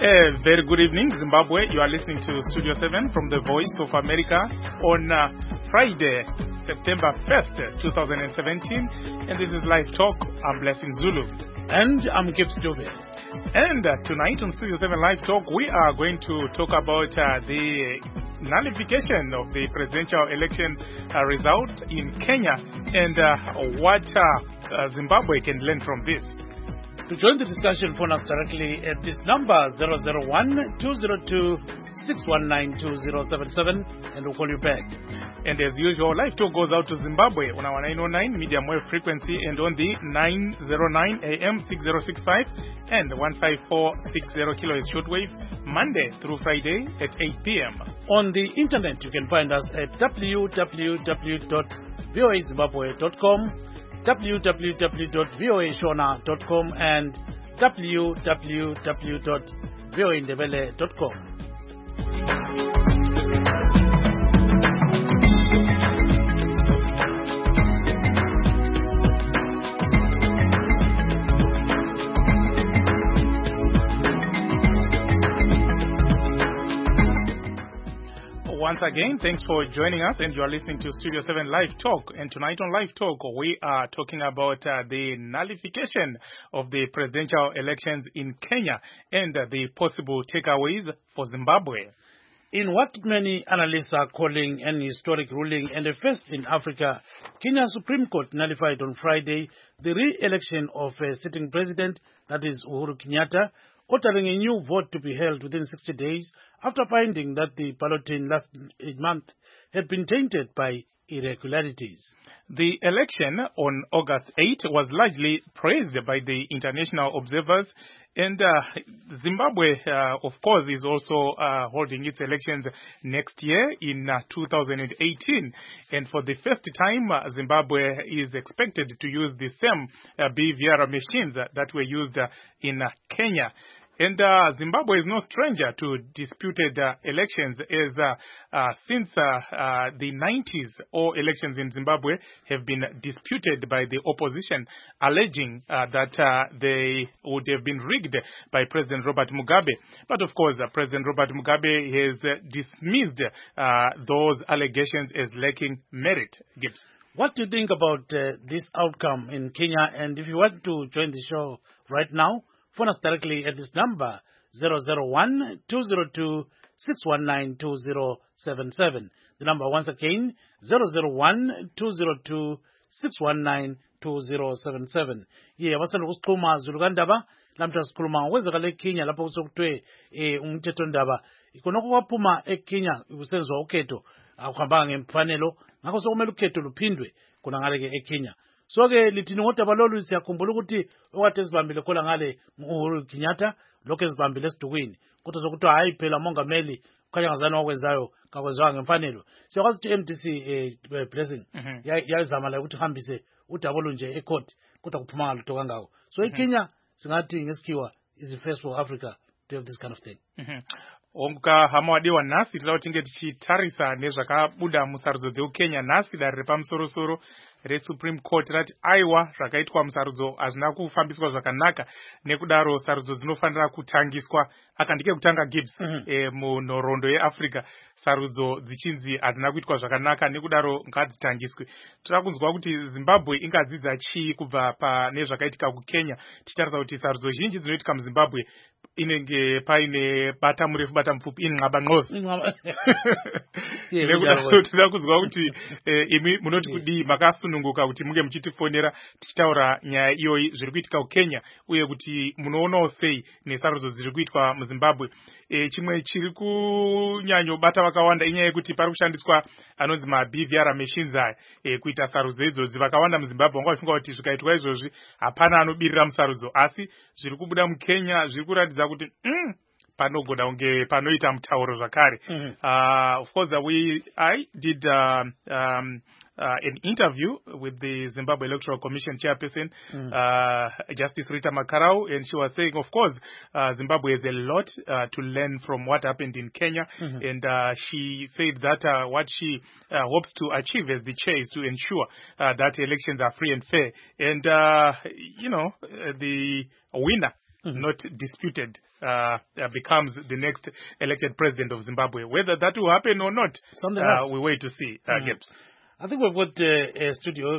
Very good evening, Zimbabwe. You are listening to Studio 7 from the Voice of America on Friday, September 1st, 2017. And this is Live Talk. I'm Blessing Zulu. And I'm Gibbs Dube. And tonight on Studio 7 Live Talk, we are going to talk about the nullification of the presidential election result in Kenya and what Zimbabwe can learn from this. To join the discussion, phone us directly at this number 001-202-619-2077 and we'll call you back. And as usual, Live Talk goes out to Zimbabwe on our 909 medium wave frequency and on the 909 AM 6065 and 15460 kilohertz shortwave Monday through Friday at 8 p.m. On the internet, you can find us at www.voazimbabwe.com, www.voashona.com and www.voaindebele.com. Once again, thanks for joining us, and you are listening to Studio 7 Live Talk. And tonight on Live Talk, we are talking about the nullification of the presidential elections in Kenya and the possible takeaways for Zimbabwe. In what many analysts are calling an historic ruling and a first in Africa, Kenya's Supreme Court nullified on Friday the re-election of a sitting president, that is Uhuru Kenyatta, ordering a new vote to be held within 60 days after finding that the balloting last month had been tainted by irregularities. The election on August 8 was largely praised by the international observers, and Zimbabwe, of course, is also holding its elections next year in 2018. And for the first time, Zimbabwe is expected to use the same BVR machines that were used in Kenya. And Zimbabwe is no stranger to disputed elections, as since the 90s, all elections in Zimbabwe have been disputed by the opposition, alleging that they would have been rigged by President Robert Mugabe. But of course, President Robert Mugabe has dismissed those allegations as lacking merit. Gibbs. What do you think about this outcome in Kenya? And if you want to join the show right now, phone us directly at this number 001-202-619-2077. The number once again 001-202-619-2077. Yeah, wasana kusikhuluma Zulu kandaba lamhla sikhuluma ngokwenzakala eKenya lapho kusokuthiwe umthetho ndaba ikhonoko kwaphuma eKenya kusenzwa ukhetho akuhambanga ngemfanelo ngakho sokumele ukhetho luphindwe khona ngale ke eKenya. So ke lithini ngodaba lolu siyakhumbula ukuthi okade sibambile khola ngale Uhuru Kenyatta lokho ezibambile esidukwini kodwa sokuthiwa hayi phela mongameli khanya ngazana wakwenzayo kakwenzanga ngemfanelo. Siyakwazi ukuthi MDC Blessing yazama la ukuthi hambise udabolo nje ecourt kodwa kuphuma ngalutho kangako. So eKenya singathi ngesikhiwa is the first for Africa to have this kind of thing. Onka hamawadiwa nasi tila utinge tichitarisa nezvakabuda musarudzo dzeuKenya nasi dari repamusoro-soro reSupreme Court rati aiwa zvakaitwa musarudzo hazvina kufambiswa zvakanaka, nekudaro sarudzo dzinofanira kutangiswa akandike kutanga Gibbs munhoroondo yeAfrica sarudzo dzichinzi hadzina kuitwa zvakanaka nekudaro ngadzitangiswe. Tira kunzwa kuti Zimbabwe ingadzidza chii kubva pane zvakaitika kuKenya tichitarisa kuti sarudzo zhinji dzinoitika muZimbabwe inenge paine bata murefu bata mupfupi inqaba nqozi. Tinoda kunzwa kuti imi munoti kudii makasununguka kuti munge muchitifonera tichitaura nyaya iyoyi zviri kuitika kuKenya uye kuti munoonawo sei nesarudzo dziri kuitwa muZimbabwe. Chimwe chiri kunyanyobata vakawanda inyaya yekuti pari kushandiswa anonzi maBVR machines aya kuita sarudzo idzodzi. Vakawanda muZimbabwe vanga vachifunga kuti zvikaitwa izvozvi hapana anobirira musarudzo, asi zviri kubuda muKenya zviri kuratidza kuti panogona kunge panoita mutauro zvakare. Of course, I did an interview with the Zimbabwe Electoral Commission chairperson, Justice Rita Makarau, and she was saying, of course, Zimbabwe has a lot to learn from what happened in Kenya, and she said that what she hopes to achieve as the chair is to ensure that elections are free and fair, and the winner not disputed, becomes the next elected president of Zimbabwe. Whether that will happen or not, we wait to see. Gibbs. I think we've got a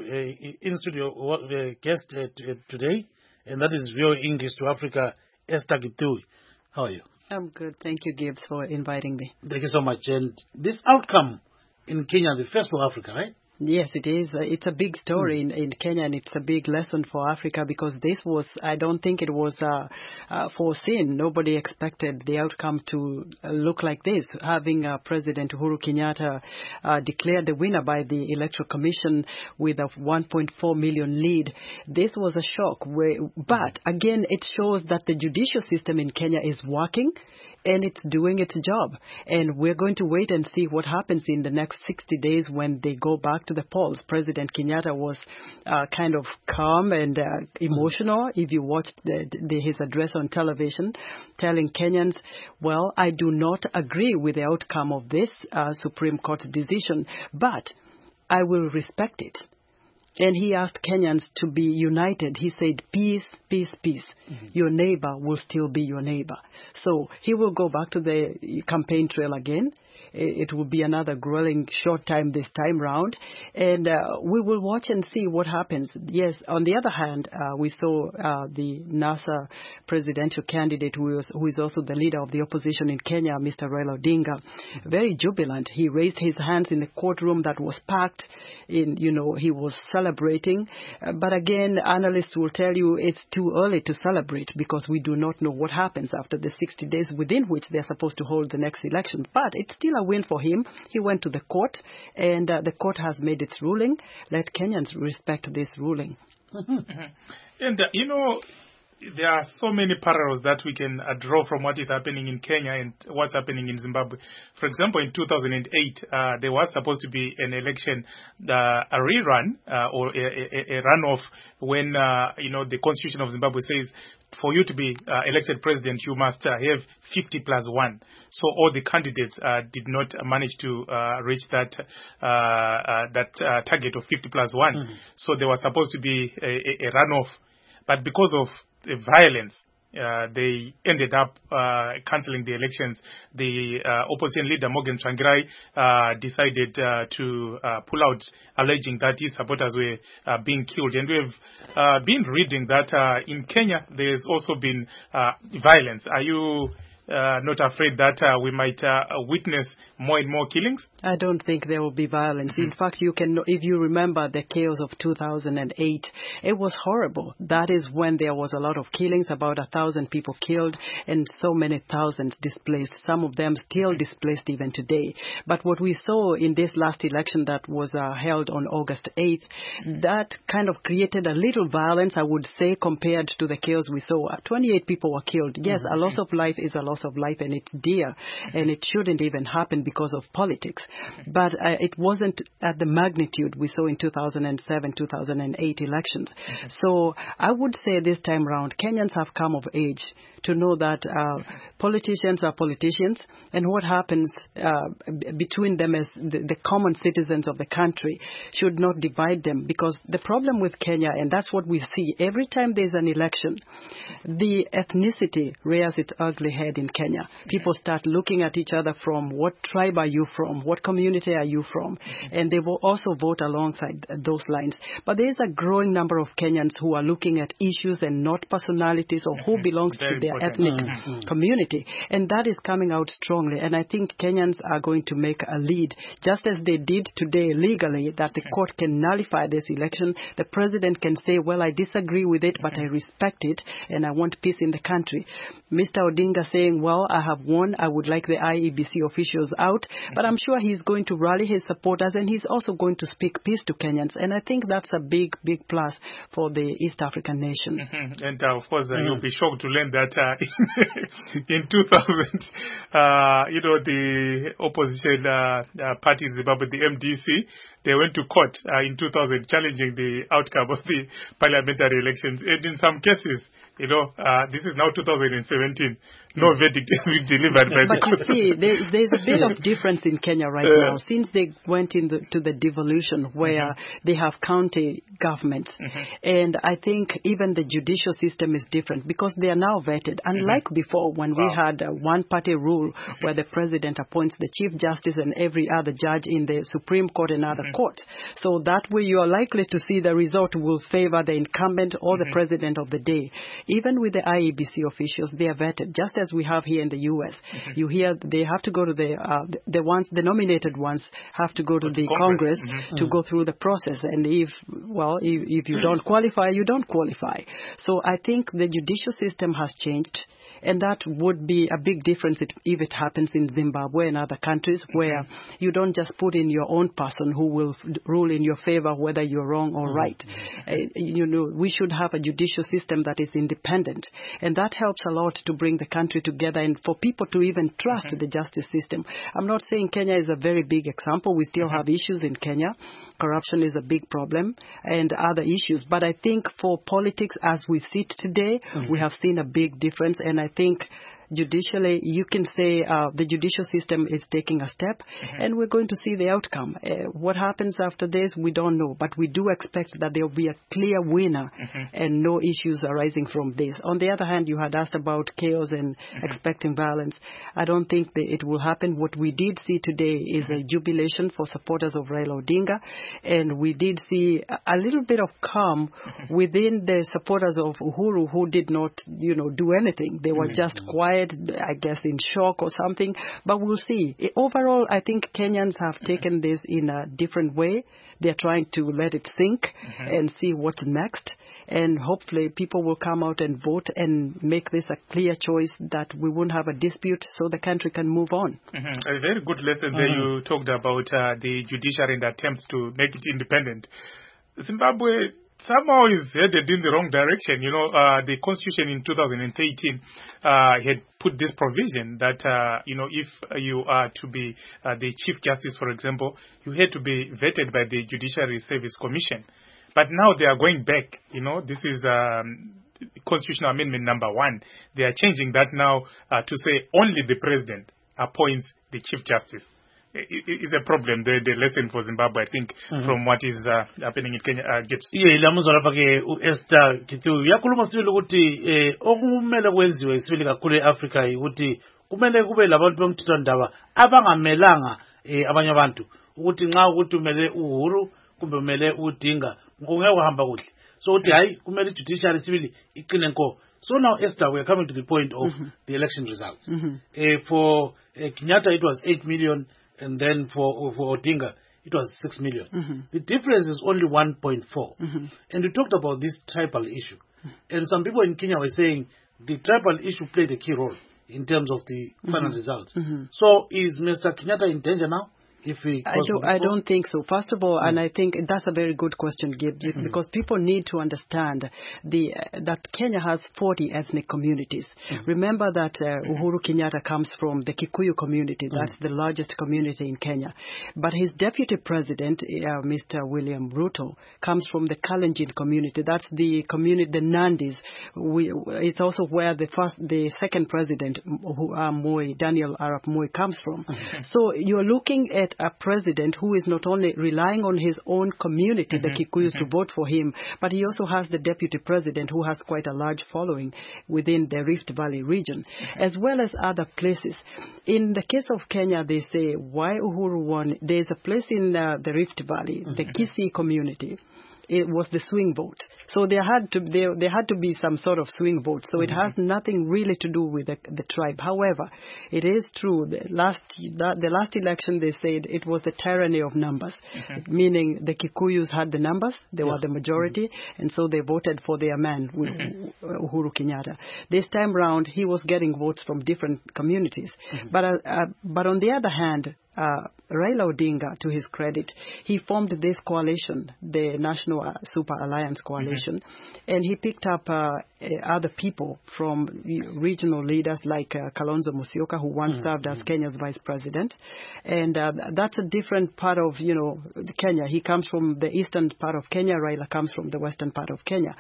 guest today, and that is VOA English to Africa, Esther Gitui. How are you? I'm good. Thank you, Gibbs, for inviting me. Thank you so much. And this outcome in Kenya, the first for Africa, right? Yes, it is. It's a big story in Kenya, and it's a big lesson for Africa because this was, I don't think it was foreseen. Nobody expected the outcome to look like this. Having President Uhuru Kenyatta declared the winner by the Electoral Commission with a 1.4 million lead, this was a shock. But again, it shows that the judicial system in Kenya is working. And it's doing its job. And we're going to wait and see what happens in the next 60 days when they go back to the polls. President Kenyatta was kind of calm and emotional. If you watched his address on television, telling Kenyans, well, I do not agree with the outcome of this Supreme Court decision, but I will respect it. And he asked Kenyans to be united. He said, peace, peace, peace. Your neighbor will still be your neighbor. So he will go back to the campaign trail again. It will be another grueling short time this time round. And we will watch and see what happens. Yes, on the other hand, we saw the NASA presidential candidate who is also the leader of the opposition in Kenya, Mr. Raila Odinga, very jubilant. He raised his hands in the courtroom that was packed. He was celebrating. But again, analysts will tell you it's too early to celebrate because we do not know what happens after the 60 days within which they're supposed to hold the next election. But it's still a win for him. He went to the court, and the court has made its ruling. Let Kenyans respect this ruling. And, there are so many parallels that we can draw from what is happening in Kenya and what's happening in Zimbabwe. For example, in 2008, there was supposed to be an election, a rerun or a runoff when, the Constitution of Zimbabwe says for you to be elected president, you must have 50 plus 1. So all the candidates did not manage to reach that target of 50 plus 1. So there was supposed to be a runoff. But because of the violence, they ended up cancelling the elections. The opposition leader, Morgan Tsvangirai, decided to pull out, alleging that his supporters were being killed. And we've been reading that in Kenya there's also been violence. Are you not afraid that we might witness more and more killings? I don't think there will be violence. In fact, if you remember the chaos of 2008, it was horrible. That is when there was a lot of killings, about 1,000 people killed and so many thousands displaced, some of them still displaced even today. But what we saw in this last election that was held on August 8th, that kind of created a little violence, I would say, compared to the chaos we saw. 28 people were killed. Yes, a loss of life is a loss of life, and it's dear, and it shouldn't even happen because of politics. But it wasn't at the magnitude we saw in 2007, 2008 elections. So I would say this time round, Kenyans have come of age to know that politicians are politicians, and what happens between them as the common citizens of the country should not divide them. Because the problem with Kenya, and that's what we see, every time there's an election, the ethnicity rears its ugly head in Kenya. People start looking at each other from what tribe are you from, what community are you from, and they will also vote alongside those lines. But there is a growing number of Kenyans who are looking at issues and not personalities or who belongs to their ethnic community, and that is coming out strongly. And I think Kenyans are going to make a lead, just as they did today legally, that the court can nullify this election. The president can say, well, I disagree with it, but I respect it, and I want peace in the country. Mr. Odinga saying, well, I have won, I would like the IEBC officials out, but I'm sure he's going to rally his supporters, and he's also going to speak peace to Kenyans. And I think that's a big, big plus for the East African nation. And of course, you'll be shocked to learn that in 2000, the opposition party in Zimbabwe, the MDC, they went to court in 2000 challenging the outcome of the parliamentary elections. And in some cases, this is now 2017, no verdict is being delivered by but the you see, there's a bit of difference in Kenya right now. Since they went to the devolution where they have county governments. And I think even the judicial system is different because they are now vetted. Unlike before when we had a one-party rule where the president appoints the chief justice and every other judge in the Supreme Court and other courts. So that way you are likely to see the result will favor the incumbent or the president of the day. Even with the IEBC officials, they are vetted, just as we have here in the U.S. You hear they have to go to the nominated ones have to go to the Congress to go through the process. And if you don't qualify, you don't qualify. So I think the judicial system has changed. And that would be a big difference if it happens in Zimbabwe and other countries where you don't just put in your own person who will rule in your favor whether you're wrong or right. We should have a judicial system that is independent. And that helps a lot to bring the country together and for people to even trust the justice system. I'm not saying Kenya is a very big example. We still have issues in Kenya. Corruption is a big problem and other issues. But I think for politics as we sit today, we have seen a big difference. And I think judicially, you can say the judicial system is taking a step, and we're going to see the outcome. What happens after this, we don't know, but we do expect that there will be a clear winner and no issues arising from this. On the other hand, you had asked about chaos and expecting violence. I don't think that it will happen. What we did see today is a jubilation for supporters of Raila Odinga, and we did see a little bit of calm within the supporters of Uhuru who did not, do anything. They were just quiet, I guess in shock or something, but we'll see. Overall, I think Kenyans have taken this in a different way. They're trying to let it sink and see what's next. And hopefully people will come out and vote and make this a clear choice that we won't have a dispute so the country can move on. A very good lesson there you talked about the judiciary and attempts to make it independent. Zimbabwe somehow is headed in the wrong direction. The constitution in 2013 had put this provision that, if you are to be the chief justice, for example, you had to be vetted by the Judiciary Service Commission. But now they are going back. This is Constitutional Amendment number 1. They are changing that now to say only the president appoints the chief justice. It's a problem, the lesson for Zimbabwe, I think, from what is happening in Kenya. Ilamuzwa lapha ke Esther Kitu yakhuluma sibili ukuthi okumele kwenziwe sibili kakhulu eAfrica ukuthi kumele kube labantu bomthethwandaba abangamelanga abanye abantu ukuthi nxa ukuthi umele Uhuru kumbe umele uDinga ngeke kuhamba kuhle. So uthi hayi kumele judiciary sibili iqine nko. So now, Esther, we are coming to the point of the election results. For Kenyatta, it was 8 million. And then for Odinga, it was 6 million. The difference is only 1.4. And we talked about this tribal issue. And some people in Kenya were saying the tribal issue played a key role in terms of the final results. So is Mr. Kenyatta in danger now? I don't think so. First of all, and I think that's a very good question, Gib, because people need to understand that Kenya has 40 ethnic communities. Remember that Uhuru Kenyatta comes from the Kikuyu community. That's the largest community in Kenya. But his deputy president, Mr. William Ruto, comes from the Kalenjin community. That's the community, the Nandis. It's also where the second president, Daniel Arap Moi, comes from. So you're looking at a president who is not only relying on his own community, the Kikuyus, to vote for him, but he also has the deputy president who has quite a large following within the Rift Valley region, as well as other places. In the case of Kenya, they say, why Uhuru won? There's a place in the Rift Valley, the Kisii community. It was the swing vote. So there had to be some sort of swing vote. So it has nothing really to do with the tribe. However, it is true. The last election, they said it was the tyranny of numbers, meaning the Kikuyus had the numbers. They were the majority. And so they voted for their man, Uhuru Kenyatta. This time round, he was getting votes from different communities. But on the other hand, Raila Odinga, to his credit, he formed this coalition, the National Super Alliance Coalition, and he picked up other people from regional leaders like Kalonzo Musyoka, who once served as Kenya's vice president. And that's a different part of, Kenya. He comes from the eastern part of Kenya. Raila comes from the western part of Kenya.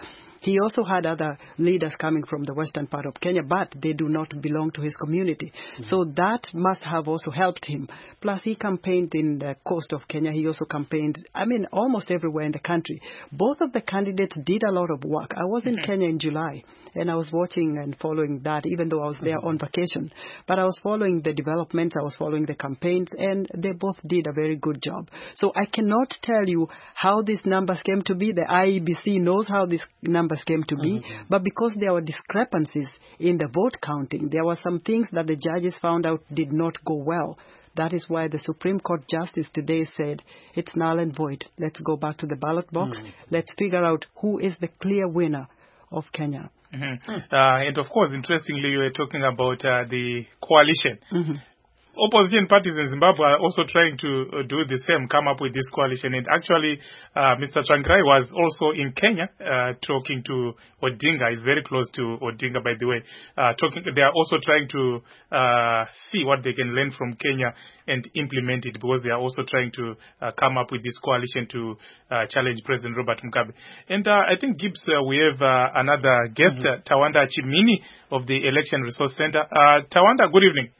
He also had other leaders coming from the western part of Kenya, but they do not belong to his community. So that must have also helped him. Plus, he campaigned in the coast of Kenya. He also campaigned, almost everywhere in the country. Both of the candidates did a lot of work. I was in Kenya in July, and I was watching and following that, even though I was there on vacation. But I was following the developments, I was following the campaigns, and they both did a very good job. So I cannot tell you how these numbers came to be. The IEBC knows how these numbers came to be, but because there were discrepancies in the vote counting, there were some things that the judges found out did not go well. That is why the Supreme Court Justice today said, it's null and void. Let's go back to the ballot box. Let's figure out who is the clear winner of Kenya. And of course, interestingly, you were talking about the coalition. Opposition parties in Zimbabwe are also trying to do the same, come up with this coalition. And actually, Mr. Tsvangirai was also in Kenya talking to Odinga. He's very close to Odinga, by the way. They are also trying to see what they can learn from Kenya and implement it, because they are also trying to come up with this coalition to challenge President Robert Mugabe. And I think, Gibbs, we have another guest, Tawanda Chimini of the Election Resource Center. Tawanda, good evening.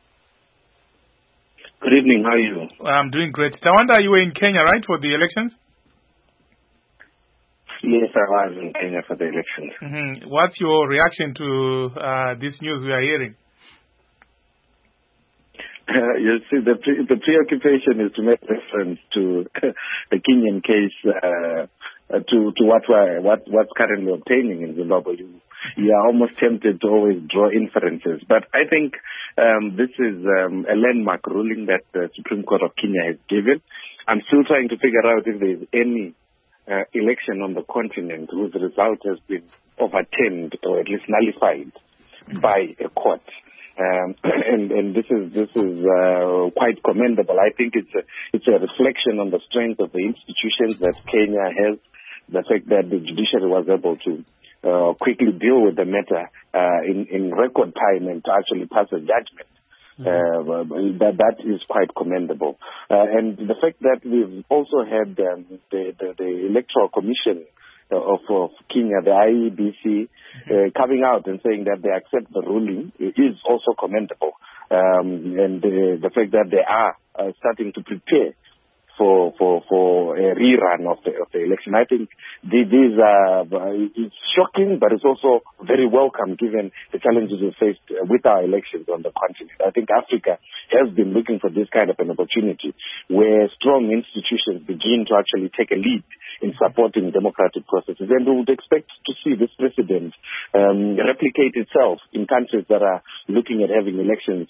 Good evening. How are you? I'm doing great. Tawanda, you were in Kenya, right, for the elections? Yes, I was in Kenya for the elections. What's your reaction to this news we are hearing? You see, the preoccupation is to make reference to the Kenyan case, to what's currently obtaining in Zimbabwe. You are almost tempted to always draw inferences. But I think this is a landmark ruling that the Supreme Court of Kenya has given. I'm still trying to figure out if there's any election on the continent whose result has been overturned or at least nullified by a court. And this is quite commendable. I think it's a reflection on the strength of the institutions that Kenya has, the fact that the judiciary was able to quickly deal with the matter in record time and to actually pass a judgment. That is quite commendable. And the fact that we've also had the Electoral Commission of Kenya, the IEBC, coming out and saying that they accept the ruling is also commendable. And the fact that they are starting to prepare for a rerun of the election. I think these are it's shocking, but it's also very welcome given the challenges we faced with our elections on the continent. I think Africa has been looking for this kind of an opportunity where strong institutions begin to actually take a lead in supporting democratic processes. And we would expect to see this precedent replicate itself in countries that are looking at having elections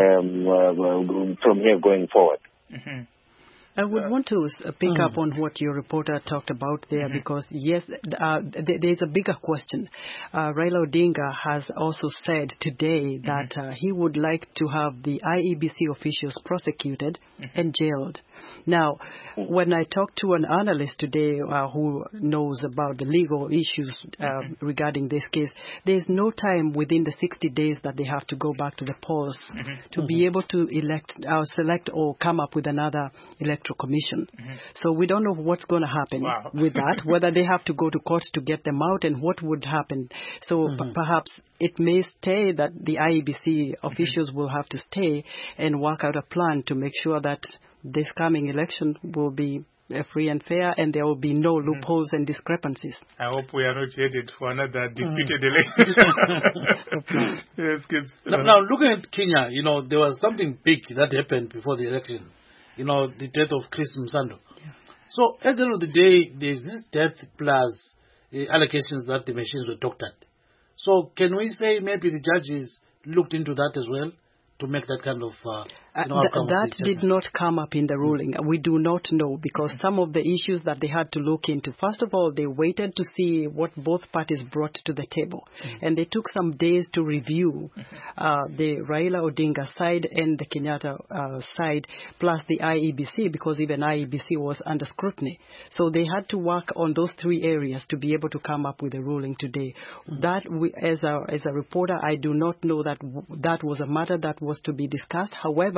from here going forward. I would want to pick up on what your reporter talked about there, because, yes, there's a bigger question. Raila Odinga has also said today that he would like to have the IEBC officials prosecuted and jailed. Now, when I talked to an analyst today who knows about the legal issues regarding this case, there's no time within the 60 days that they have to go back to the polls to be able to select or come up with another electoral commission. So we don't know what's going to happen with that, whether they have to go to court to get them out and what would happen. So perhaps it may stay that the IEBC officials will have to stay and work out a plan to make sure that this coming election will be free and fair, and there will be no loopholes and discrepancies. I hope we are not headed for another disputed election. Yes, kids. Now, looking at Kenya, there was something big that happened before the election. The death of Chris Msando. Yeah. So, at the end of the day, there's this death plus allegations that the machines were doctored. So, can we say maybe the judges looked into that as well to make that kind of outcome? That did not come up in the ruling. We do not know, because some of the issues that they had to look into, first of all, they waited to see what both parties brought to the table. And they took some days to review the Raila Odinga side and the Kenyatta side, plus the IEBC, because even IEBC was under scrutiny. So they had to work on those three areas to be able to come up with a ruling today. That, as a reporter, I do not know that that was a matter that was to be discussed. However,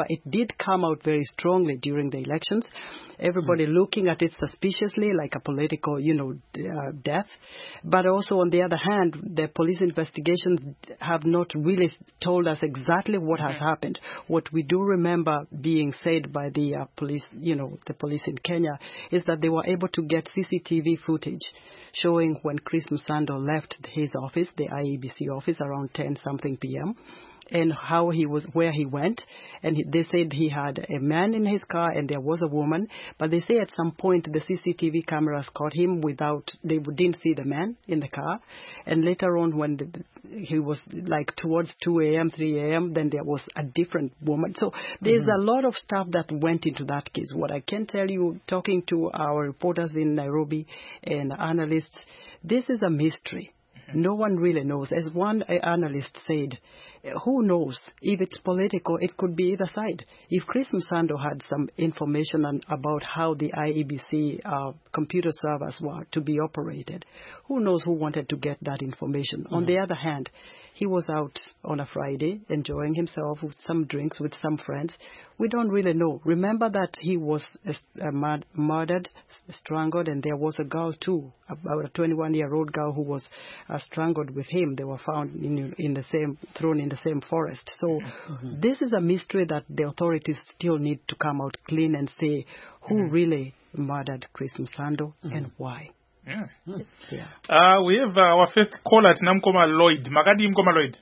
it did come out very strongly during the elections. Everybody looking at it suspiciously, like a political, death. But also, on the other hand, the police investigations have not really told us exactly what has happened. What we do remember being said by the police, the police in Kenya, is that they were able to get CCTV footage showing when Chris Msando left his office, the IEBC office, around 10-something p.m., and where he went. And they said he had a man in his car and there was a woman. But they say at some point the CCTV cameras caught him they didn't see the man in the car. And later on when he was like towards 2 a.m., 3 a.m., then there was a different woman. So there's a lot of stuff that went into that case. What I can tell you, talking to our reporters in Nairobi and analysts, this is a mystery. No one really knows. As one analyst said, who knows? If it's political, it could be either side. If Chris Msando had some information about how the IEBC computer servers were to be operated, who knows who wanted to get that information? On the other hand, he was out on a Friday enjoying himself with some drinks with some friends. We don't really know. Remember that he was murdered, strangled, and there was a girl too, about a 21-year-old girl who was strangled with him. They were found thrown in the same forest. So this is a mystery that the authorities still need to come out clean and say who really murdered Chris Msando and why. Yeah. Yeah. We have our first caller at Namkoma Lloyd. Magadi Mkoma Lloyd.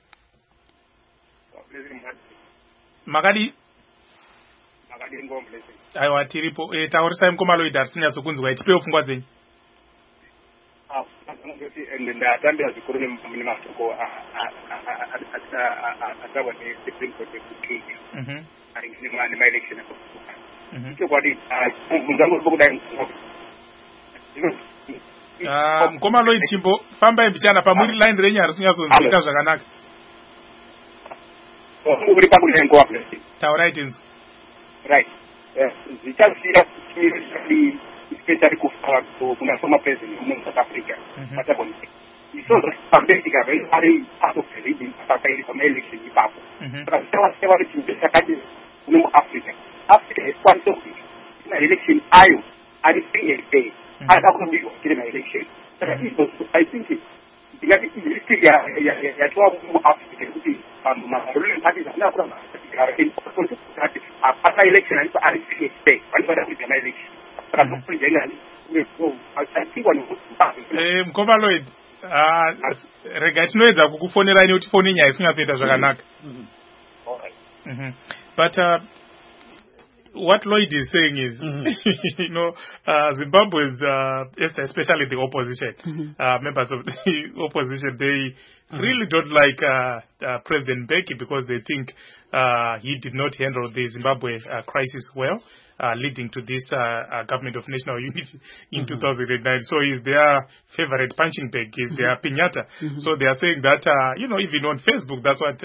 Magadi aiwa tiripo taurisa Mkoma Lloyd atisina sokunzwa itipe ofungwa zenyu. Ndatambira zvikuru nemashoko atava nesupreme court yekukenya nemaelection chokwadi munzangoziva kudai Mkoma Lloyd chimbo famba mbichana pamuri line renyu harisingazonzwika zvakanaka. uri pakudai ngowa taurai tinzwa. Right. Zvichazvira especially kuna former president of South Africa. Isonzo pambeka very very part of the leading party from election ipapo. Several chimbe no Africa. Africa is quite so big. In election ayo ari free day. Ada kumbiko kile election. I think ingati history ya tuwa Africa kuti ruling parties na kuna after election and ari free day. Wani bada kuja na election. Mkoma Lloyd, rega tinoedza kukufonera ine kuti foni nyaya isingatsoita zvakanaka. But what Lloyd is saying is, Zimbabweans, especially the opposition, members of the opposition, they really don't like President Mbeki because they think he did not handle the Zimbabwe crisis well. Leading to this government of national unity in 2009. So is their favorite punching bag, is their piñata. So they are saying that, even on Facebook, that's what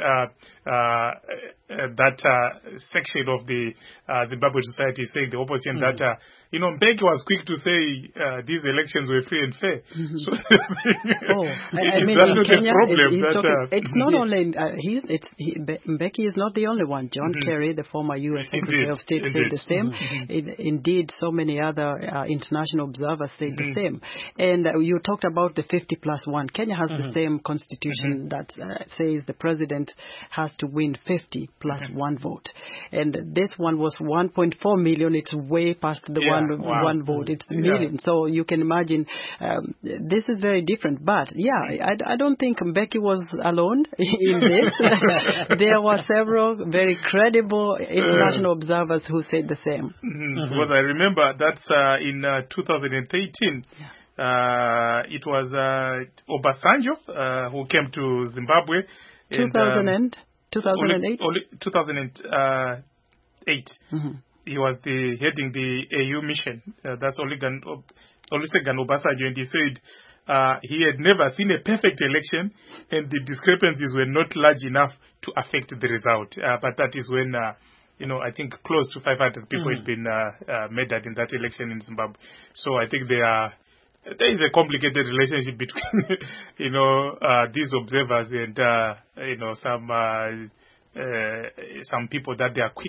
that section of the Zimbabwe society is saying, the opposition, that, Mbeki was quick to say these elections were free and fair. So I mean, in Kenya, it's not only, Mbeki is not the only one. John Kerry, the former U.S. Secretary of State, said the same. Indeed, so many other international observers say the same. And you talked about the 50+1. Kenya has the same constitution that says the president has to win 50 plus one vote. And this one was 1.4 million. It's way past the one vote. It's million. So you can imagine this is very different. But I don't think Mbeki was alone in this. There were several very credible international observers who said the same. Because I remember that's in 2013. It was Obasanjo who came to Zimbabwe. 2008? 2008. He was heading the AU mission. That's Olusegun Obasanjo, and he said he had never seen a perfect election, and the discrepancies were not large enough to affect the result. But that is when I think close to 500 people had been murdered in that election in Zimbabwe. So I think there is a complicated relationship between, these observers and, some people that they are quick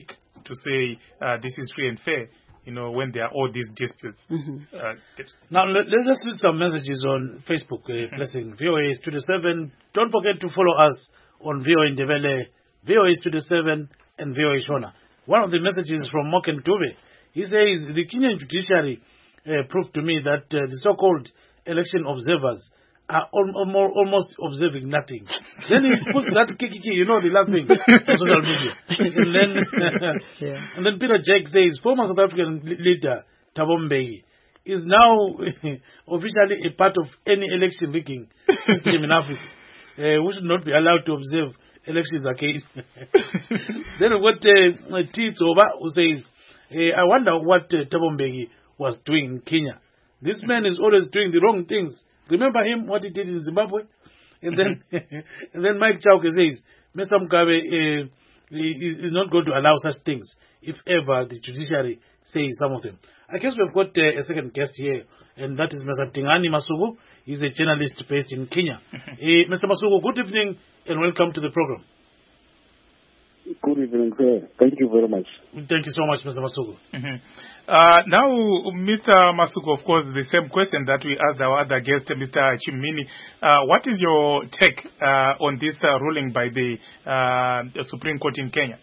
to say this is free and fair, when there are all these disputes. Now, let's read some messages on Facebook. Blessing, VOA Studio 7. Don't forget to follow us on VOA Ndebele, VOA Studio 7, and VOA Shona. One of the messages is from Moken Tube. He says, the Kenyan judiciary proved to me that the so-called election observers are almost observing nothing. Then he puts that kiki, the laughing on social media. And then Peter Jake says, former South African leader Thabo Mbeki is now officially a part of any election rigging system in Africa. We should not be allowed to observe elections again. Then what T. Tsoba, who says, I wonder what Thabo Mbeki was doing in Kenya. This man is always doing the wrong things. Remember him, what he did in Zimbabwe? And then and then Mike Chauke says, Mr. Mugabe is not going to allow such things if ever the judiciary says some of them. I guess we've got a second guest here, and that is Mr. Tingani Masuku. He's a journalist based in Kenya. Mr. Masuku, good evening and welcome to the program. Good evening, sir. Thank you very much. Thank you so much, Mr. Masuku. Now, Mr. Masuku, of course, the same question that we asked our other guest, Mr. Chimini. What is your take on this ruling by the Supreme Court in Kenya?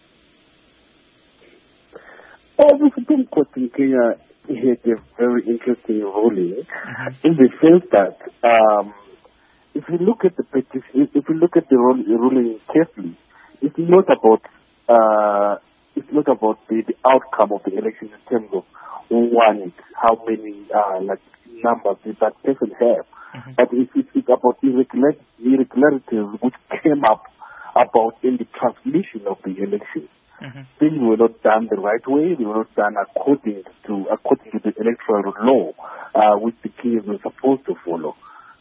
The Supreme Court in Kenya had a very interesting ruling in the sense that if you look at the petition, if you look at the ruling carefully, it's not about the outcome of the election in terms of one, how many numbers did that person have, but it's about irregularities which came up about in the transmission of the election. Things were not done the right way. They were not done according to the electoral law, which the Kenyans were supposed to follow.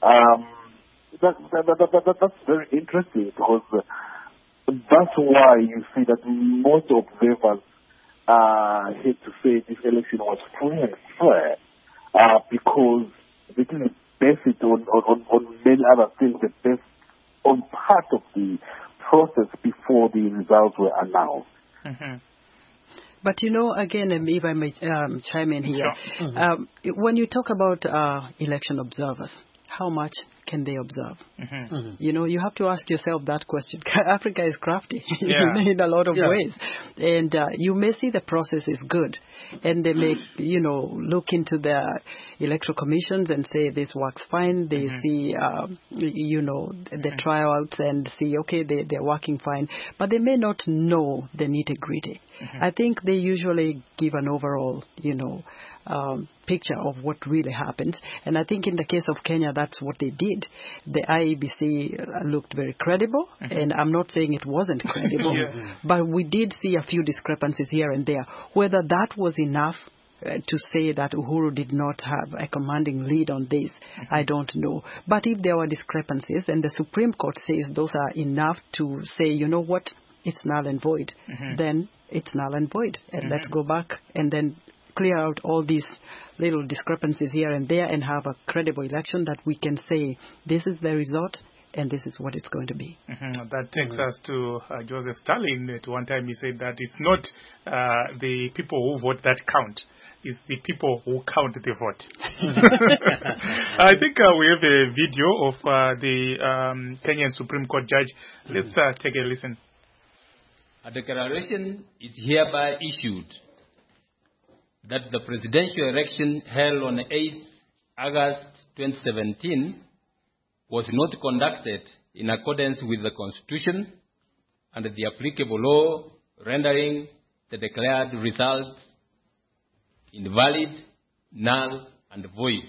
That's very interesting because that's why you see that most observers had to say this election was free and fair because they didn't base it on many other things, they based on part of the process before the results were announced. But again, if I may chime in here, Sure. When you talk about election observers, how much can they observe? You have to ask yourself that question. Africa is crafty in a lot of ways. And you may see the process is good. And they may, look into their electoral commissions and say this works fine. They see, the tryouts and see, okay, they're working fine. But they may not know the nitty-gritty. I think they usually give an overall, picture of what really happened. And I think in the case of Kenya, that's what they did. The IEBC looked very credible, and I'm not saying it wasn't credible, but we did see a few discrepancies here and there. Whether that was enough to say that Uhuru did not have a commanding lead on this, I don't know. But if there were discrepancies and the Supreme Court says those are enough to say, you know what, it's null and void, then it's null and void. And let's go back and then clear out all these little discrepancies here and there and have a credible election that we can say this is the result and this is what it's going to be. That takes us to Joseph Stalin. At one time he said that it's not the people who vote that count, it's the people who count the vote. I think we have a video of the Kenyan Supreme Court judge. Let's take a listen. A declaration is hereby issued that the presidential election held on 8th August 2017 was not conducted in accordance with the Constitution and the applicable law, rendering the declared results invalid, null, and void.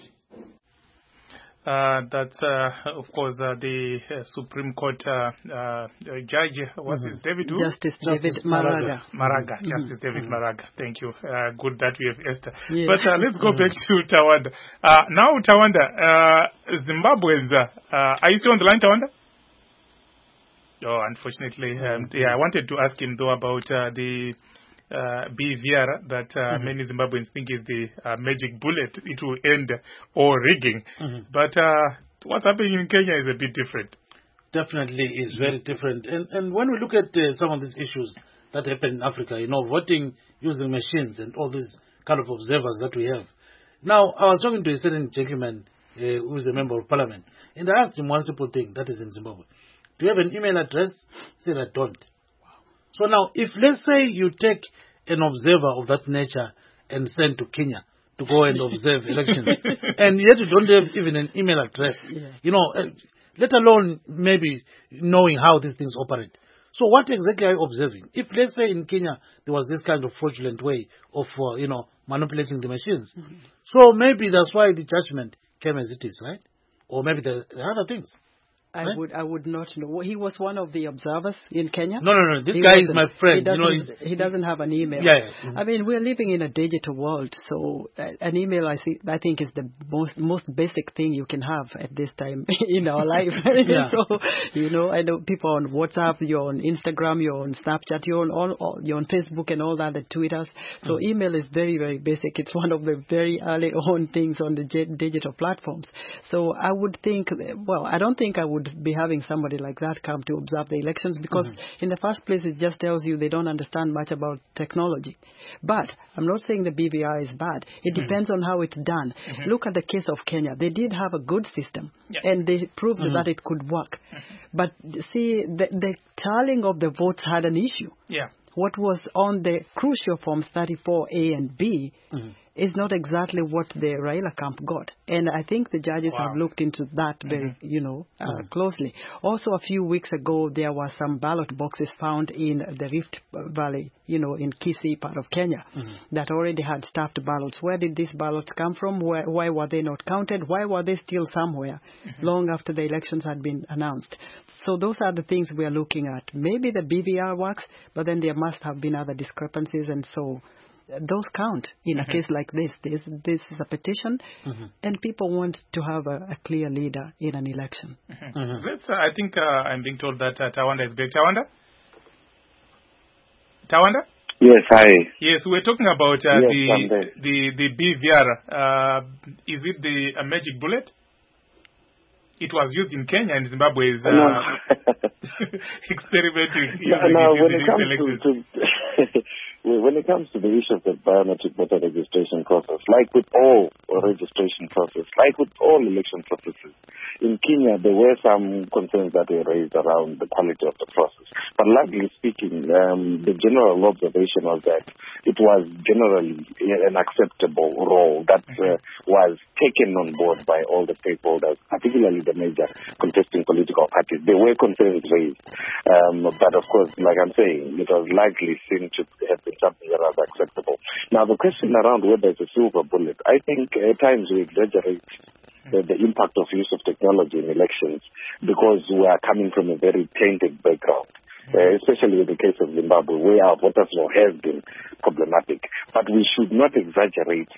That's, of course, the Supreme Court judge. What's his David? Justice David Maraga. Justice David Maraga. Thank you. Good that we have Esther. Yeah. But let's go back to Tawanda. Now, Tawanda, Zimbabweans, are you still on the line, Tawanda? Oh, unfortunately. I wanted to ask him, though, about the BVR that many Zimbabweans think is the magic bullet. It will end all rigging. But what's happening in Kenya is a bit different. Definitely is very different. And when we look at some of these issues, that happened in Africa, voting using machines and all these kind of observers that we have. Now, I was talking to a certain gentleman who is a member of parliament, and I asked him one simple thing that is in Zimbabwe. Do you have an email address? He said, I don't. Wow. So now, if let's say you take an observer of that nature and send to Kenya to go and observe elections, and yet you don't have even an email address, let alone maybe knowing how these things operate. So what exactly are you observing? If, let's say, in Kenya, there was this kind of fraudulent way of, manipulating the machines. Mm-hmm. So maybe that's why the judgment came as it is, right? Or maybe there are other things. I would not know. He was one of the observers in Kenya. No. This guy is my friend. He doesn't have an email. Yeah. Mm-hmm. I mean, we're living in a digital world, so an email, I think, is the most basic thing you can have at this time in our life. Yeah. So, I know people on WhatsApp, you're on Instagram, you're on Snapchat, you're on Facebook and all that, the Twitters. So email is very, very basic. It's one of the very early on things on the digital platforms. So I would think, I don't think I would be having somebody like that come to observe the elections because in the first place it just tells you they don't understand much about technology. But I'm not saying the BVR is bad. It depends on how it's done. Look at the case of Kenya. They did have a good system and they proved that it could work. But see, the tallying of the votes had an issue. Yeah. What was on the crucial forms 34A and B is not exactly what the Raila camp got. And I think the judges have looked into that very, closely. Also, a few weeks ago, there were some ballot boxes found in the Rift Valley, in Kisii, part of Kenya, that already had stuffed ballots. Where did these ballots come from? Why were they not counted? Why were they still somewhere long after the elections had been announced? So those are the things we are looking at. Maybe the BVR works, but then there must have been other discrepancies, and so those count in a case like this. This is a petition, and people want to have a clear leader in an election. I think I'm being told that Tawanda is back. Tawanda? Yes, hi. Yes, we're talking about the BVR. Is it a magic bullet? It was used in Kenya, and Zimbabwe is experimenting using it in elections. When it comes to the issue of the biometric voter registration process, like with all registration process, like with all election processes, in Kenya there were some concerns that were raised around the quality of the process. But largely speaking, the general observation was that it was generally an acceptable role that was taken on board by all the stakeholders, particularly the major contesting political parties. There were concerns raised, but of course, like I'm saying, it was likely seen to have been something that was acceptable. Now, the question around whether it's a silver bullet, I think at times we exaggerate the impact of use of technology in elections because we are coming from a very tainted background. Especially in the case of Zimbabwe, where our voters law has been problematic. But we should not exaggerate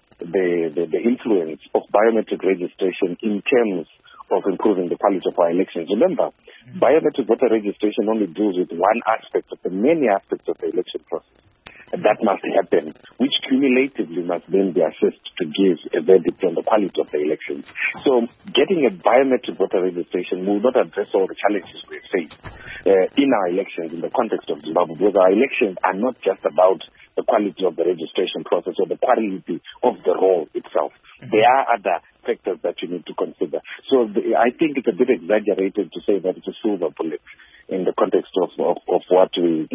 the influence of biometric registration in terms of improving the quality of our elections. Remember, biometric voter registration only deals with one aspect of the many aspects of the election process. That must happen, which cumulatively must then be assessed to give a verdict on the quality of the elections. So getting a biometric voter registration will not address all the challenges we face in our elections in the context of Zimbabwe, because our elections are not just about the quality of the registration process or the quality of the role itself. There are other factors that you need to consider. So I think it's a bit exaggerated to say that it's a silver bullet in the context of what we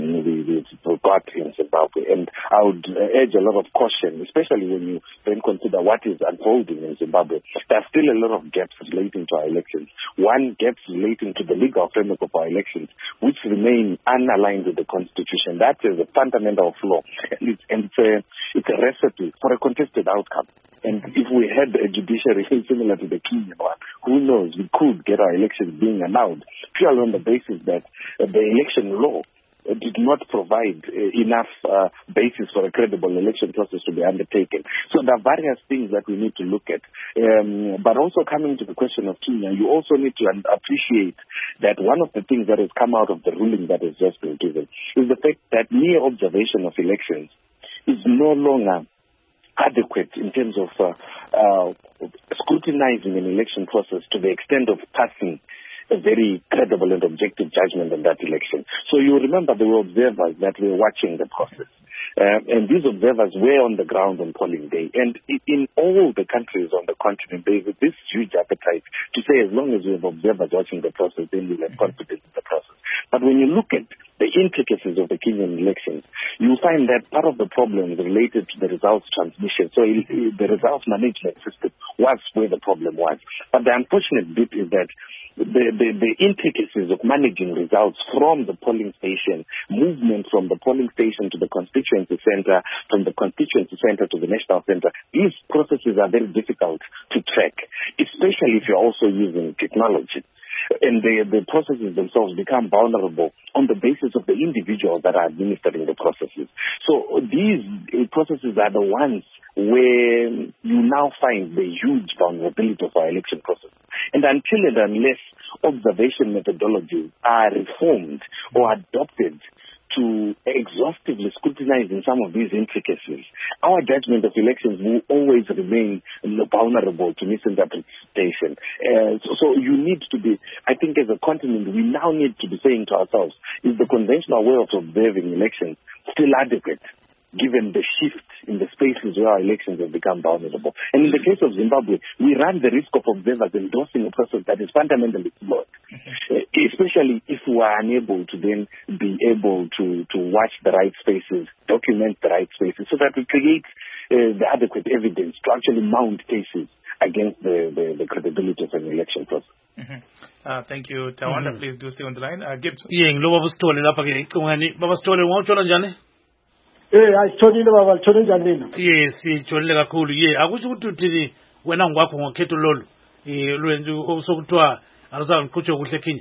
got in Zimbabwe. And I would urge a lot of caution, especially when you then consider what is unfolding in Zimbabwe. There are still a lot of gaps relating to our elections. One, gaps relating to the legal framework of our elections, which remain unaligned with the Constitution. That is a fundamental flaw. And it's a recipe for a contested outcome. And if we had a judiciary similar to the Kenyan one, who knows, we could get our elections being allowed purely on the basis that the election law did not provide enough basis for a credible election process to be undertaken. So there are various things that we need to look at. But also coming to the question of Kenya, you also need to appreciate that one of the things that has come out of the ruling that has just been given is the fact that mere observation of elections is no longer adequate in terms of scrutinizing an election process to the extent of passing a very credible and objective judgment on that election. So you remember there were observers that were watching the process. And these observers were on the ground on polling day. And in all the countries on the continent, there is this huge appetite to say as long as we have observers watching the process, then we'll have confidence in the process. But when you look at the intricacies of the Kenyan elections, you find that part of the problem is related to the results transmission. So the results management system was where the problem was. But the unfortunate bit is that the intricacies of managing results from the polling station, movement from the polling station to the constituency center, from the constituency center to the national center, these processes are very difficult to track, especially if you're also using technology. And the processes themselves become vulnerable on the basis of the individuals that are administering the processes. So these processes are the ones where you now find the huge vulnerability of our election process. And until and unless observation methodologies are reformed or adopted to exhaustively scrutinizing some of these intricacies, our judgment of elections will always remain vulnerable to misinterpretation. So you need to be, I think as a continent, we now need to be saying to ourselves, is the conventional way of observing elections still adequate, given the shift in the spaces where our elections have become vulnerable? And in the case of Zimbabwe, we run the risk of observers endorsing a process that is fundamentally flawed, especially if we are unable to then be able to watch the right spaces, document the right spaces, so that we create the adequate evidence to actually mount cases against the credibility of an election process. Thank you, Tawanda. Please do stay on the line. Gibson. Yeah, ngoba busithole lapha ke icungani. Baba Sithole ngawuthola njani? Ayitholile baba, lithole njani nina? Yes, sijolile kakhulu. Yeah, akusho ukuthi uthini wena ngwakho ngokhetho lolu. Lwenza osokuthiwa aruzange ngiqhutshwe kuhle eKenya.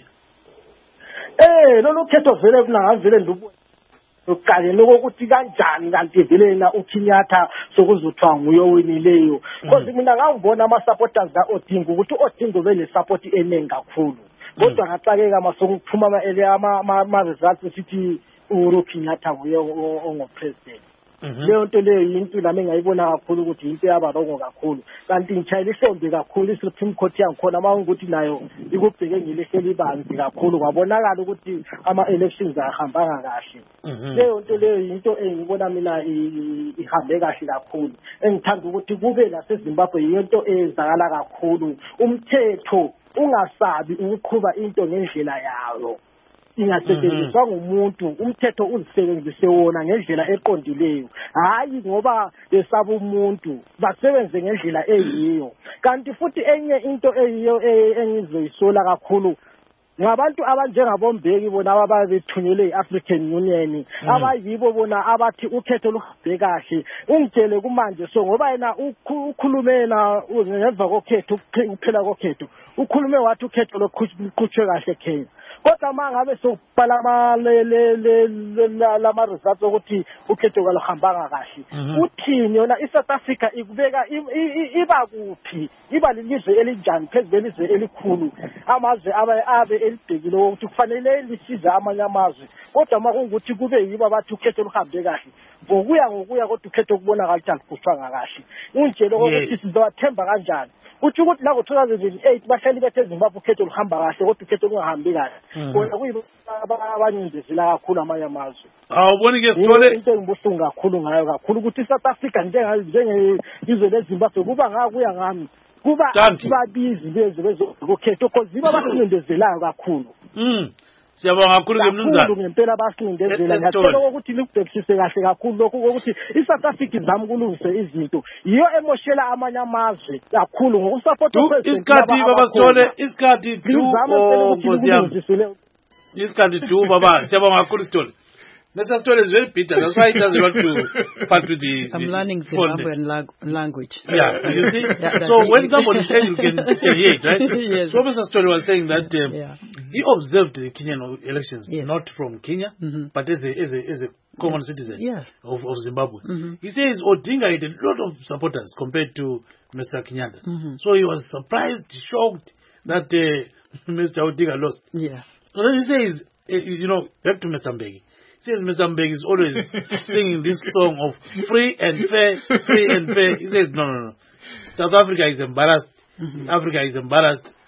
Lolu khetho vele kunangavele ndubo. Ukanye lokuthi kanjani kanti vele na uKinyatha sokuzuthiwa nguye owinileyo. Because mina ngangibona ama supporters ka Odinga ukuthi Odinga vele support eningi kakhulu. Kodwa ngaxakeka masokuphuma ama results sithi Uhuru Kenyatta nguye ongopresident. Leyo nto leyo yinto nami ngayibona kakhulu ukuthi into yabarongo kakhulu. Kanti ngitshayile ihlombe kakhulu iSupreme Court yangikhona mawungukuthi nayo ikubheke ngilehlela ibanzi kakhulu kwabonakala ukuthi ama-elections ahambanga kahle. Leyo nto leyo yinto engibona mina ihambe kahle kakhulu. Engithanda ukuthi kube laseZimbabwe yinto ezakala kakhulu. Umthetho ungasabi ukuqhuba into ngendlela yayo. Ingasetshenziswa ngumuntu, umthetho uzisebenzise wona ngendlela eqondileyo, hayi ngoba besaba umuntu, basebenze ngendlela eyiyo. Kanti futhi enye into eyiyo engizoyisola kakhulu ngabantu abanjengabombeki bona ababethunyelwe iAfrican Union, abayibo bona abathi ukhetho luhambe kahle. Ungitshele kumanje so ngoba yena ukhulume na ngemva kokhetho ukuphela kokhetho, ukhulume wathi ukhetho lokuqhutshwe kahle Kenya. Kodwa mangabe sokubhala lama results ukuthi ukhetho kwaluhambanga kahle, uthini yona iSouth Africa ikubeka iba kuphi, iba lilizwe elinjani phezu kwelizwe elikhulu, amazwe abe elibhekile ukuthi kufanele lisize amanye amazwe. Kodwa makungukuthi kube yibo abathi ukhetho luhambe kahle, ngokuya kodwa ukhetho kubonakala ukuthi aluqhutshwanga kahle. Ungitshele ukuthi sizowathemba kanjani uthi ukuthi la ngo-2008 bahleli bethe eZimbabwe ukhetho luhamba kahle kodwa ukhetho lungahambi kahle, kona kuyibo abanyindezela kakhulu amanye amazwe. Awuboni ke Sithole into engibuhlungu kakhulu ngayo kakhulu ukuthi iSouth Africa njengezwe leZimbabwe kuba ngakuya ngami kuba babizi bezokhetho because yibo abasindezelayo kakhulu. Siyabonga kakhulu ke mnumzane. Ngempela basindezela ngiyacela ukuthi likubhekisise kahle kakhulu lokho ukuthi iSouth Africa izama ukulungisa izinto yiyo emoshela amanye amazwe kakhulu ngokusupport president. Isikhathi baba Sithole, isikhathi isikhathi baba, siyabonga kakhulu Sithole. Mr. Sithole is very bitter. That's why he doesn't want to part with the. I'm learning Zimbabwean language. Yeah, you see. So when somebody says you can hear it, right? Yes. So Mr. Sithole was saying that he observed the Kenyan elections, not from Kenya, but as a common citizen of Zimbabwe. He says Odinga had a lot of supporters compared to Mr. Kenyatta. So he was surprised, shocked that Mr. Odinga lost. Yeah. So then he says, back to Mr. Mbeki. He says Mr. Mbeki is always singing this song of free and fair, free and fair. He says, no. South Africa is embarrassed. Africa is embarrassed.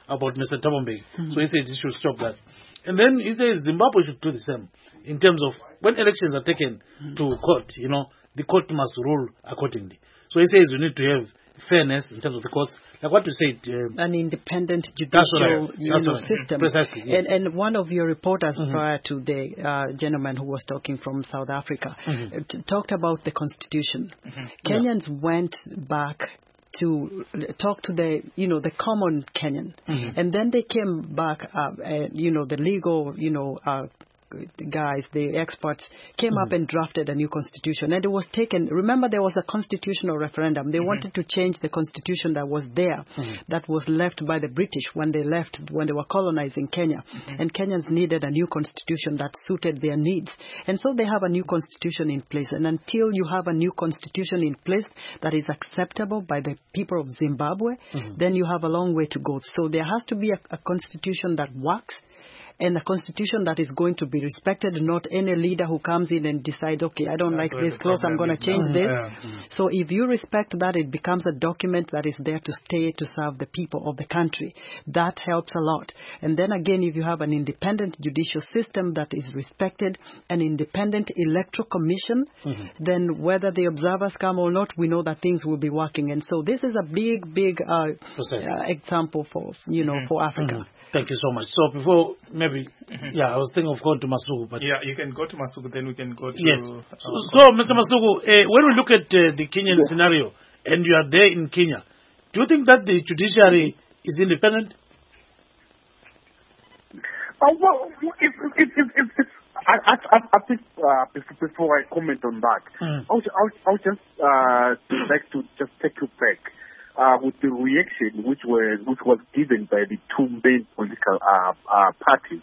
about Mr. Thabo Mbeki. So he said he should stop that. And then he says Zimbabwe should do the same in terms of when elections are taken to court, the court must rule accordingly. So he says we need to have fairness in terms of the courts, like what you said. An independent judicial system. Precisely, yes. And one of your reporters prior to the gentleman who was talking from South Africa talked about the constitution. Kenyans went back to talk to the common Kenyan, and then they came back. The legal guys, the experts came up and drafted a new constitution, and it was taken. Remember, there was a constitutional referendum. They wanted to change the constitution that was there, that was left by the British when they were colonizing Kenya, and Kenyans needed a new constitution that suited their needs, and so they have a new constitution in place. And until you have a new constitution in place that is acceptable by the people of Zimbabwe, then you have a long way to go. So there has to be a constitution that works, and a constitution that is going to be respected, not any leader who comes in and decides, okay, I don't like this clause, I'm going to change this. So if you respect that, it becomes a document that is there to stay to serve the people of the country. That helps a lot. And then again, if you have an independent judicial system that is respected, an independent electoral commission, then whether the observers come or not, we know that things will be working. And so this is a big example for Africa. Thank you so much. So before, maybe, I was thinking of going to Masuku. But you can go to Masuku, then we can go to... Yes. So Mr. Masuku, when we look at the Kenyan scenario, and you are there in Kenya, do you think that the judiciary is independent? Well, I think before I comment on that, I would just like to just take you back with the reaction which was given by the two main political parties.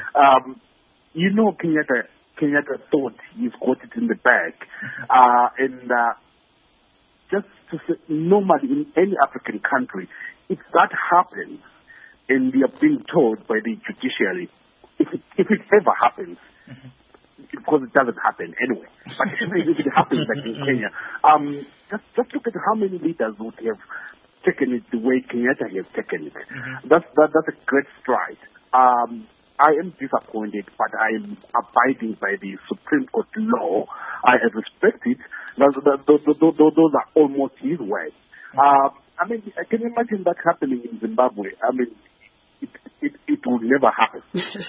Kenyatta thought he's got it in the bag, and just to say, normally in any African country, if that happens, and they are being told by the judiciary, if it ever happens, because it doesn't happen anyway, but if it happens like in Kenya, just look at how many leaders would have taken it the way Kenyatta has taken it. That's a great stride. I am disappointed, but I am abiding by the Supreme Court law. I have respected. Those are almost his words. I mean, can you imagine that happening in Zimbabwe? I mean, it will never happen.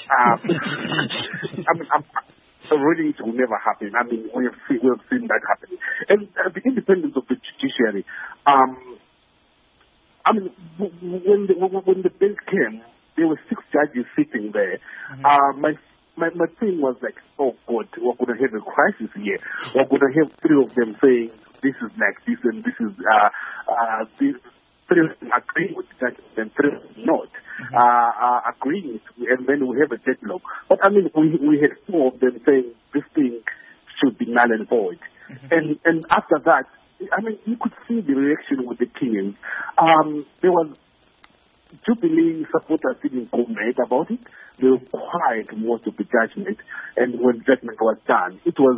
Really, it will never happen. I mean, we have seen that happening. And the independence of the judiciary. I mean, when the bill came, there were 6 judges sitting there. My thing was like, oh God, we're going to have a crisis here. We're going to have 3 of them saying this is like this and this is this. 3 agree with that and 3 not agreeing, and then we have a deadlock. But I mean, we had 4 of them saying this thing should be null and void. And after that, I mean, you could see the reaction with the Kenyans. There was Jubilee supporters didn't go mad about it. They were quiet most of the judgment, and when judgment was done, it was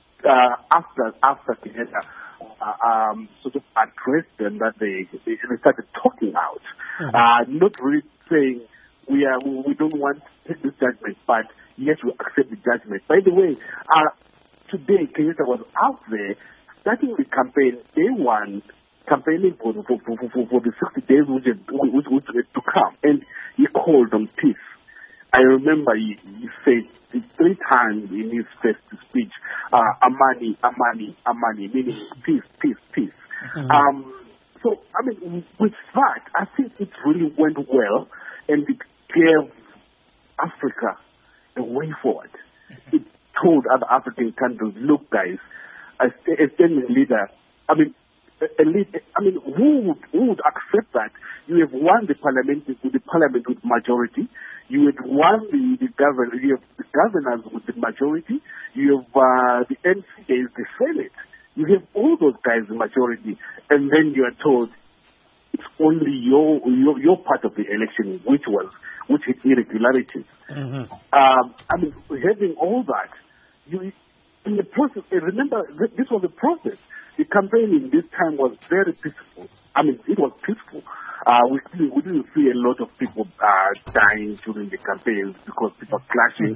after Kenyatta sort of addressed them that they started talking out, not really saying we don't want to take this judgment, but yes, we accept the judgment. By the way, today Kenyatta was out there starting the campaign. Day one, campaigning for the 60 days which had to come, and he called on peace. I remember he said 3 times in his first speech, Amani, Amani, Amani, meaning peace, peace, peace. So, I mean, with that, I think it really went well, and it gave Africa a way forward. It told other African countries, look guys, a standing leader, I mean, who would accept that? You have won the parliament with majority. You have won the governor. You have the governors with the majority. You have the MCAs, the Senate. You have all those guys the majority, and then you are told it's only your part of the election which had irregularities. I mean, having all that, in the process. Remember, this was a process. The campaigning this time was very peaceful. I mean, it was peaceful. we didn't see a lot of people dying during the campaigns because people clashing.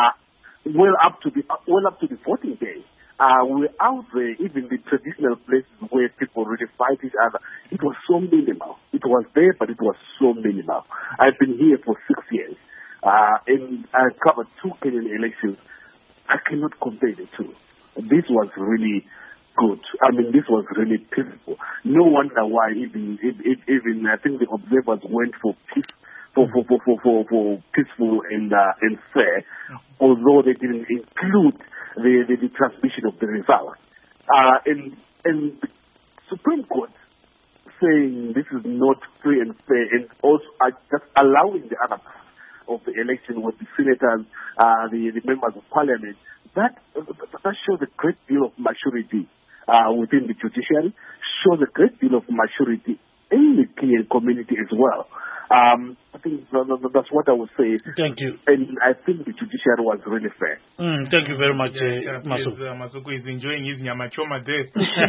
Well up to the voting day. We were out there, even the traditional places where people really fight each other. It was so minimal. It was there, but it was so minimal. I've been here for 6 years, and I covered 2 Kenyan elections. I cannot compare the two. This was really good. I mean, this was really peaceful. No wonder why even I think the observers went for peace. For peaceful and fair, although they didn't include the transmission of the results. And the Supreme Court saying this is not free and fair, and also just allowing the other part of the election with the senators, the members of parliament, that shows a great deal of maturity within the judiciary, shows a great deal of maturity in the Kenyan community as well. I think that's what I would say. Thank you. And I think the judiciary was really fair. Thank you very much, Masuku. Masuku is enjoying his nyamachoma there.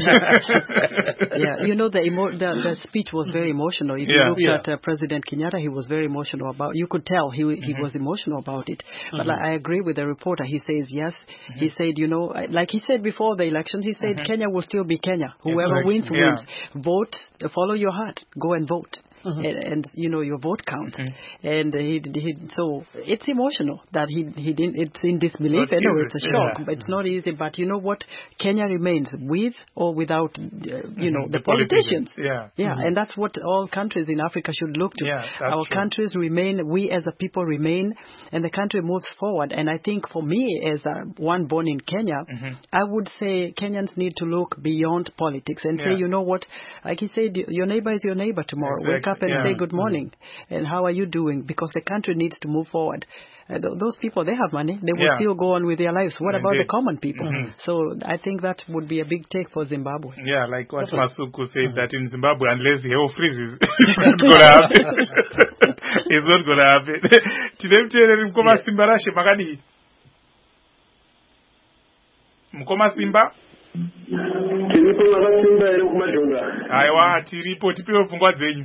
Yeah, you know, the speech was very emotional. If you looked at President Kenyatta, he was very emotional about. You could tell he was emotional about it. But I agree with the reporter. He says yes. He said, you know, like he said before the elections, he said Kenya will still be Kenya. Whoever wins wins. Vote, follow your heart. Go and vote. And you know, your vote counts. And so it's emotional that he didn't. It's in disbelief. I know it's a shock, but it's not easy. But you know what? Kenya remains with or without, you know, the politicians. And that's what all countries in Africa should look to. Our countries remain. We as a people remain, and the country moves forward. And I think for me, as one born in Kenya, I would say Kenyans need to look beyond politics and say, you know what? Like he said, your neighbor is your neighbor tomorrow. Wake up and say good morning and how are you doing, because the country needs to move forward. Those people, they have money, they will still go on with their lives. What about the common people? So I think that would be a big take for Zimbabwe. Yeah, like what Masuku said, that in Zimbabwe, unless hell freezes, it's not going to happen. It's not going to happen. Today, Mkoma Simba Rashe Magadi. Mkoma Simba? Aiwa, tiripo tipiwe pfungwa dzenyu.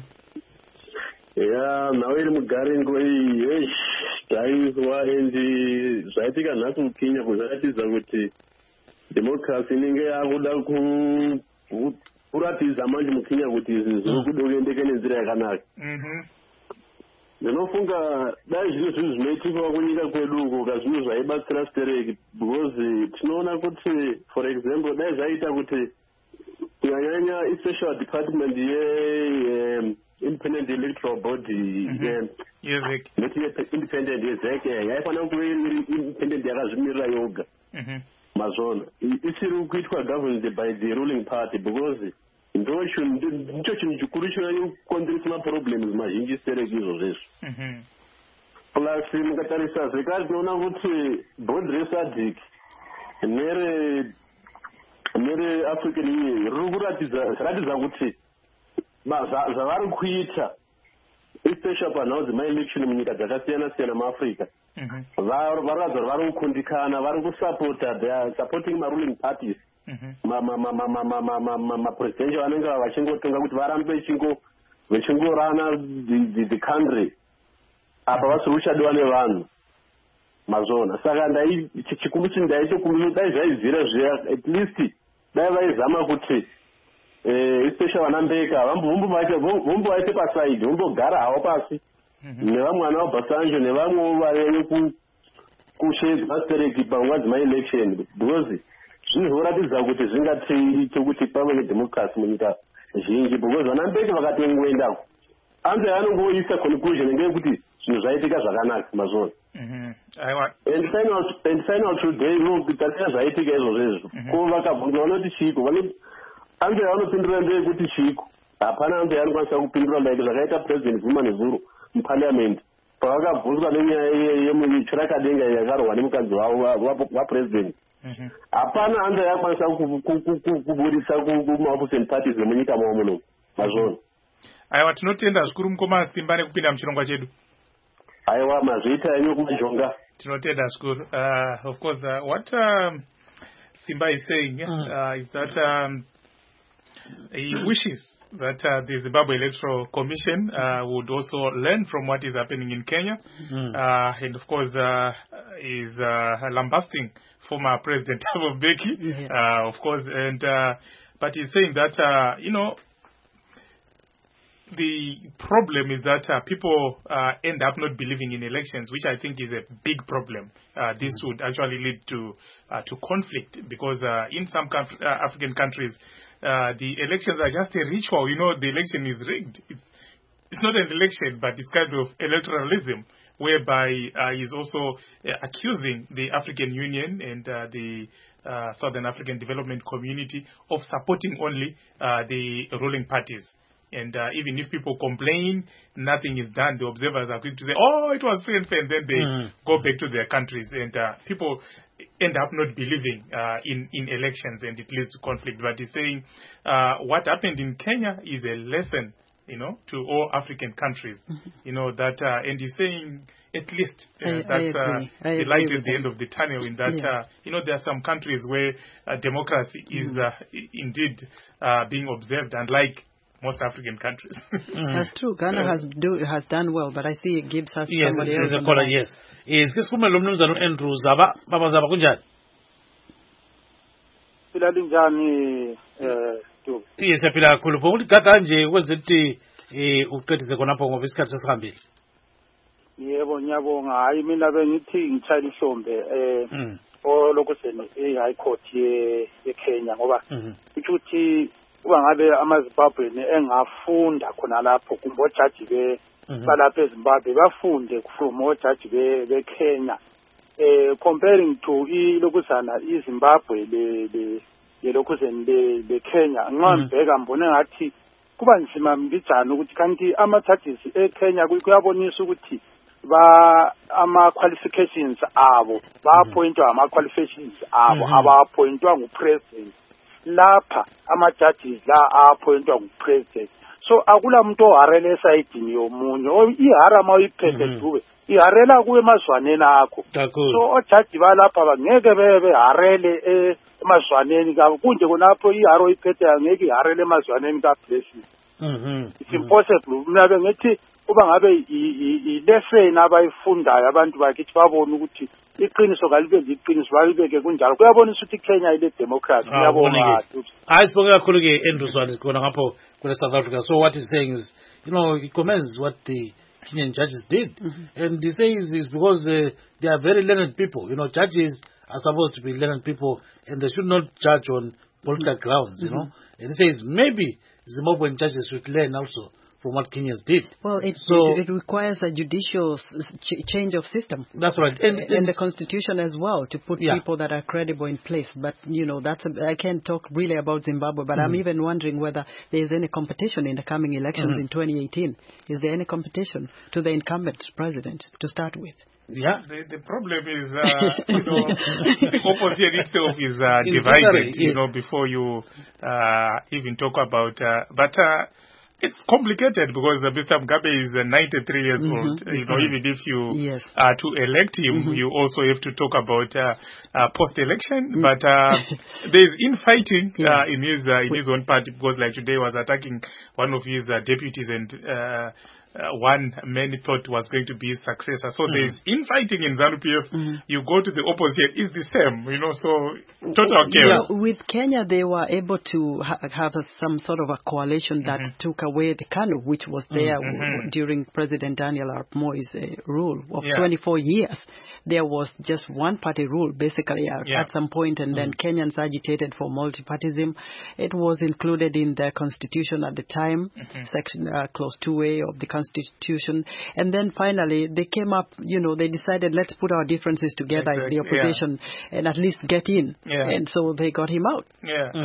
Nawe mugari ngoi taizwa endi zvaitika nhasi muKenya kuzviratidza kuti democracy inenge yakuda kuratidza manje muKenya kuti izvi zviri kudogendeka nenzira yakanaka. Ndinofunga dai zvinhu zvinoitika kunyika kwedu uko kazvinhu zvaibatsira stereki, because tinoona kuti for example dai zvaita kuti kunyanya special department independent electoral body not independent yezeke yaifanira kuve independent yakazvimirira yoga mazvona isiri kuitwa governed by the ruling party, because ndicho chinhu chikuru chinokonzeresa maproblems mazhinji stereki izvozvezvo. Plus mukatarisa zvekare tinoona kuti board resadc nere African Union riri kuratidza kuti zvavari kuita especially panhau dzemaelection munyika dzakasiyana-siyana muAfrica varatidza kuti vari kukundikana, vari kusapota, they are supporting maruling parties, mapresidential vanenge vachingotonga kuti varambe vechingorana the country apa vasiri kuchadiwa nevanhu mazvona. Saka chikuru chinhu dai zvaibvira zviya, at least dai vaizama kuti especially vanambeka vombovaise pasaidi, vombogara havo pasi nevamwe vana vaBhasanjo nevamwewo vari kushedza stereki panguva dzemaelection, because zvinoratidza kuti zvingaite kuti pave nedemocracy munyika zhinji, because vanambeka vakatongoendako anze anongoisa conclusion ngeyekuti zvinhu zvaitika zvakanaka mazvona. And final today tatika zvaitika izvozvezvo ko vakabvunza vanoti chiko anze vanopindura ndeyekuti chiko hapana anze anokwanisa kupindura like zvakaita president Zuma nezuro muparliament pavakabvunzwa nenyaya yemuchirakadenga yakarohwa nemukadzi wapresident. Hapana anze yakwanisa kuburisa kumaopposition parties emunyika mavo muno mazvona. Aiwa, tinotenda zvikuru Mukoma Simba nekupinda muchirongwa chedu. Aiwa, mazviita yenyu kumajonga. Tinotenda zvikuru. Of course, what Simba is saying is that he wishes that the Zimbabwe Electoral Commission would also learn from what is happening in Kenya, and of course is lambasting former President Thabo Mbeki, of course, and but he's saying that the problem is that people end up not believing in elections, which I think is a big problem. This would actually lead to conflict because in some African countries, the elections are just a ritual. The election is rigged. It's not an election, but it's kind of electoralism, whereby he's also accusing the African Union and the Southern African Development Community of supporting only the ruling parties. And even if people complain, nothing is done. The observers are quick to say, oh, it was free and fair, and then they go back to their countries. And people end up not believing in elections, and it leads to conflict. But he's saying what happened in Kenya is a lesson, to all African countries. That, and he's saying at least that's the light at the end of the tunnel, in that, there are some countries where democracy is indeed being observed, unlike most African countries. That's true. Ghana has done well, but I see Gibbs has somebody else. Yes, there's a caller, yes. Isikhuluma lo mnumzana Andrew Zaba, baba Zaba kunjani? Philali njani Yes, siyaphila kakhulu. Ukuthi kanje kwenza ukuthi uqedise khonapho ngoba isikhathi sesihambile. Yebo, ngiyabonga. Hayi mina bengithi ngitshayela ihlombe olokhu high court ye-Kenya ngoba ukuthi kuba ngabe amaZimbabweni engafunda khona lapho kumbe ojaji balapha eZimbabwe bafunde from ojaji beKenya comparing to ilokhuzana iZimbabwe lelokhuzeni leKenya. Ngibheka mbone ngathi kuba nzima mbijana ukuthi kanti ama-judges eKenya kuyabonisa ukuthi ama-qualifications abo ba-appointwa ama-qualifications abo aba-appointwa ngupresident. Lapha ama-judges la a-appointwa ngupresident. So akula muntu oharela esayidini yomunye. Ihara ma uyiphethe dube iharela kuwe emazwaneni akho. So ojaji balapha bangeke beharele emazwaneni kabo. Kunje khonapho iharo iphethe angeke iharele emazwaneni kapresident. It's impossible. Mina bengithi kuba ngabe i-lesson abayifundayo abantu bakithi babone ukuthi iqiniso kalibe liqiniso balibeke kunjalo. Kuyabonisa ukuthi Kenya ile democracy. Ngiyabona. Hayi sibonge kakhulu ke Andrew Zwane khona ngapho kule South Africa. So what he's saying is, he commends what the Kenyan judges did. And he says it's because they are very learned people. Judges are supposed to be learned people, and they should not judge on political grounds, And he says maybe Zimbabwean judges should learn also from what Kenyans did. Well, it requires a judicial change of system. That's right. And the constitution as well, to put people that are credible in place. But, I can't talk really about Zimbabwe, but I'm even wondering whether there's any competition in the coming elections in 2018. Is there any competition to the incumbent president to start with? Yeah. The problem is, the opposition itself is divided, before you even talk about, but it's complicated because Mr. Mugabe is 93 years old. Even if you are to elect him, you also have to talk about post-election. But there's infighting in his own party, because like today was attacking one of his deputies, and one man thought was going to be his successor. So there's infighting in ZANU-PF. You go to the opposition, it's the same, so total chaos. Yeah, with Kenya, they were able to have some sort of a coalition that took away the KANU, which was there during President Daniel Arap Moi's rule of 24 years. There was just one-party rule, basically, at some point, and then Kenyans agitated for multipartyism. It was included in the constitution at the time, section clause 2A of the constitution, and then finally they came up, they decided, let's put our differences together in the opposition and at least get in, and so they got him out.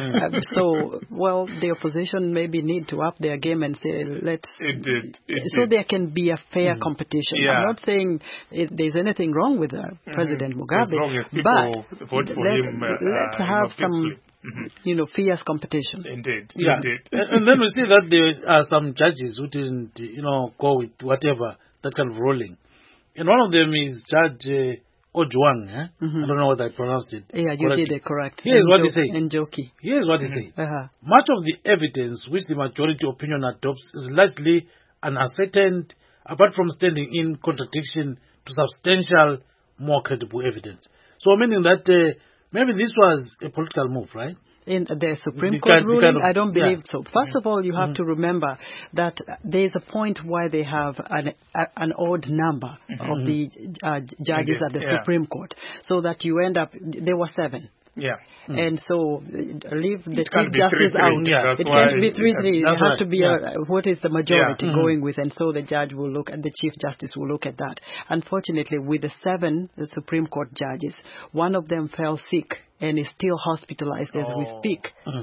The opposition maybe need to up their game and say, let's, so there can be a fair competition. I'm not saying there's anything wrong with President Mugabe, as long as people vote for him, let's have some fierce competition. Indeed. And then we see that there are some judges who didn't, go with whatever, that kind of ruling. And one of them is Judge Ojwang, I don't know whether I pronounced it. Yeah, you did it correct. Here's what he said. Njoki. Here's what he said. Much of the evidence which the majority opinion adopts is largely unascertained, apart from standing in contradiction to substantial, more credible evidence. So meaning that maybe this was a political move, right? In the Supreme Court ruling, I don't believe so. First of all, you have to remember that there is a point why they have an odd number of the judges at the Supreme Court, so that you end up, there were 7. Yeah. And so leave the Chief Justice out. It can't be 3-3. It has to be what is the majority going with, and so the judge will look at, the Chief Justice will look at that. Unfortunately, with the 7 Supreme Court judges, one of them fell sick and is still hospitalized as we speak.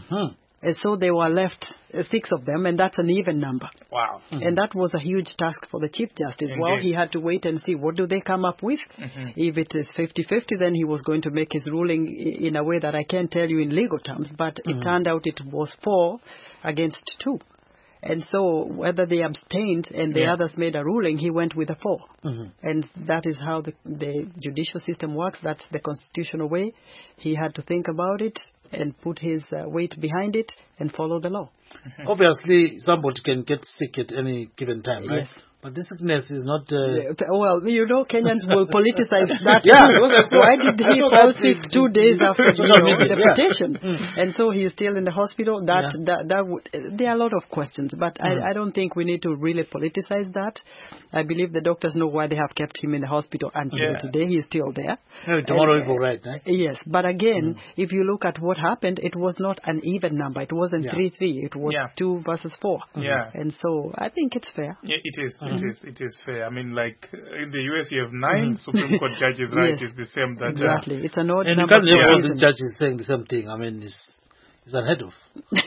And so they were left 6 of them, and that's an even number. Wow. And that was a huge task for the Chief Justice. Indeed. Well, he had to wait and see what do they come up with. If it is 50-50, then he was going to make his ruling in a way that I can't tell you in legal terms, but it turned out it was 4 against 2. And so whether they abstained and the others made a ruling, he went with a 4. And that is how the judicial system works. That's the constitutional way. He had to think about it and put his weight behind it and follow the law. Obviously, somebody can get sick at any given time, right? Yes. But this sickness is not... Well, you know, Kenyans will politicize that too. Why did he fall sick 2 days after the petition? And so he's still in the hospital. There are a lot of questions, but I don't think we need to really politicize that. I believe the doctors know why they have kept him in the hospital until today. He's still there. Tomorrow he will right, right? Yes, but again, if you look at what happened, it was not an even number. It wasn't 3-3. It was 2 versus 4. And so I think it's fair. Yeah, it is. It is fair. I mean, like in the US, you have 9 Supreme Court judges, right? Yes. It's the same. That exactly. It's an odd and number. And you can't have all the judges saying the same thing. I mean, it's unheard of.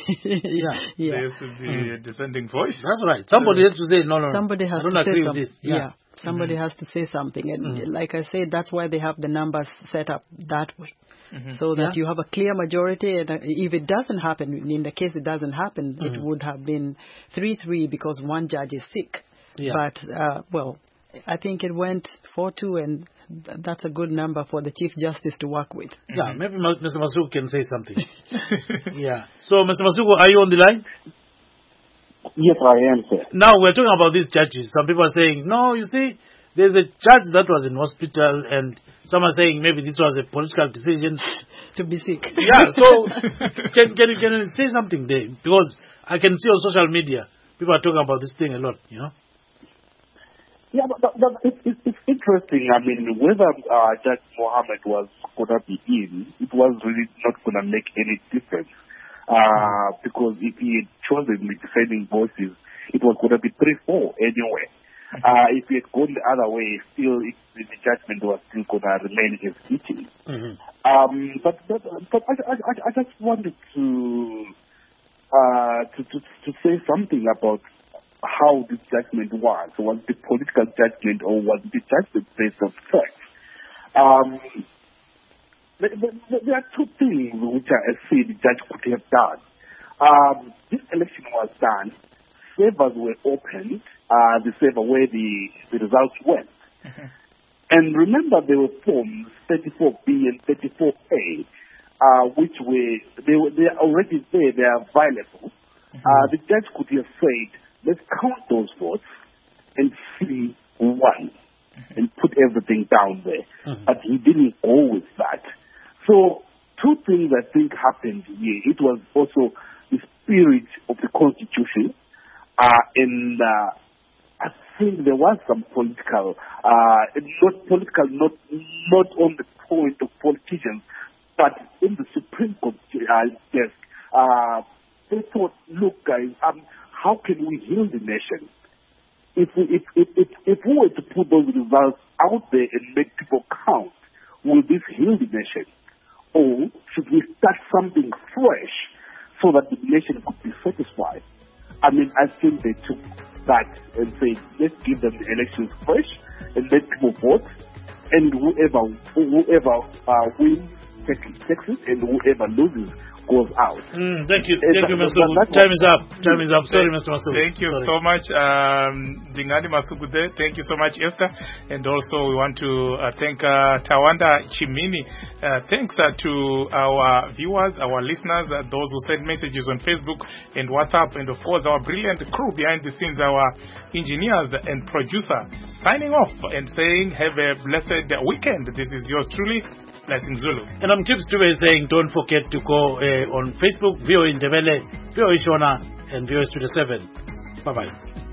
There has to be a dissenting voice. That's right. Somebody has to say, no. Somebody has I don't to agree say with this. Yeah. Somebody has to say something. And like I said, that's why they have the numbers set up that way. So that you have a clear majority, and if it doesn't happen, in the case it doesn't happen, it would have been 3-3 because one judge is sick. But, well, I think it went 4-2, and that's a good number for the Chief Justice to work with. Yeah, maybe Mr. Masuku can say something. So, Mr. Masuku, are you on the line? Yes, I am, sir. Now, we're talking about these judges. Some people are saying, no, you see, there's a judge that was in hospital, and some are saying maybe this was a political decision. To be sick. So, can you say something there? Because I can see on social media, people are talking about this thing a lot, you know? Yeah, but it's interesting. I mean, whether Judge Mohammed was going to be in, it was really not going to make any difference. Because if he had chosen the defending voices, it was going to be 3-4 anyway. If he had gone the other way, still the judgment was still going to remain as it is. But I just wanted to say something about how this judgment was. Was it political judgment or was it judgment based on facts? There are 2 things which I see the judge could have done. This election was done. Servers were opened. The server where the results went. And remember, there were forms 34B and 34A, which they are already there. They are available. The judge could have said, let's count those votes and see who won and put everything down there. But he didn't go with that. So 2 things I think happened here. It was also the spirit of the Constitution, and I think there was some political, not on the point of politicians, but in the Supreme Court desk. They thought, look, guys, how can we heal the nation? If we were to put those results out there and make people count, will this heal the nation? Or should we start something fresh so that the nation could be satisfied? I mean, I think they took that and said, let's give them the elections fresh and let people vote, and whoever wins taxes, and whoever loses goes out. Thank you, Masuku. Time is up. Sorry, Mr. Masuku. Thank you so much, Dingani Masuku. Thank you so much, Esther. And also we want to thank Tawanda Chimini. Thanks to our viewers, our listeners, those who send messages on Facebook and WhatsApp, and of course our brilliant crew behind the scenes, our engineers and producer. Signing off and saying have a blessed weekend. This is yours truly, Blessing Zulu. And I'm Tips Dube saying don't forget to go on Facebook, VOA Ndebele, VOA Shona, and VOA Studio 7. Bye-bye.